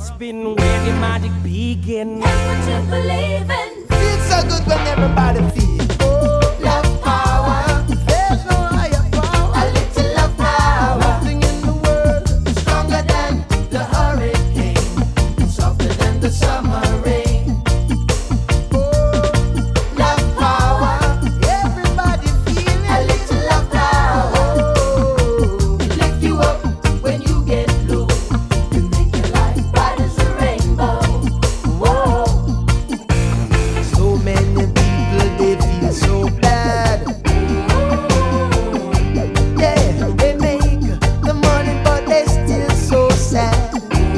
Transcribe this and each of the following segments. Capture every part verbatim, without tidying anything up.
spin where the magic begin. That's what you believe in. Feels so good when everybody feels. Oh, love power. There's no higher power. A little love power. Nothing in the world is stronger than the hurricane, softer than the summer rain. Oh, love power. Everybody feeling A little love power. Oh, It lift you up when you get low. You make your life bright as a rainbow. Whoa. so many people they feel so bad. Yeah, they make the money but they still so sad.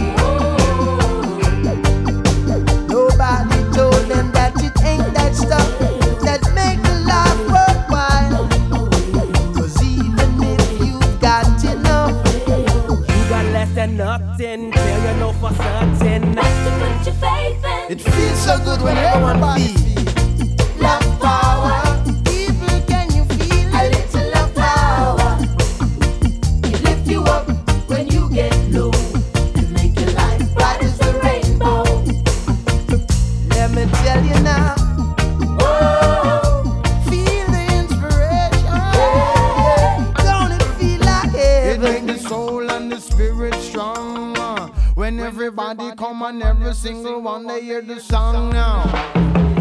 Nobody told them that it ain't that stuff that make the life worthwhile. 'Cause even if you've got enough, You got less than nothing, tell you know for certain. What you put your faith in. it feels so good when everyone feels Love power. people. Can you feel A it? little love power. It lift you up when you get low. And make your life bright as a rainbow. Let me tell you now. Whoa. Feel the inspiration. Don't it feel like It heaven? make the soul and the spirit strong. uh, When everybody come and every single one they hear the song now.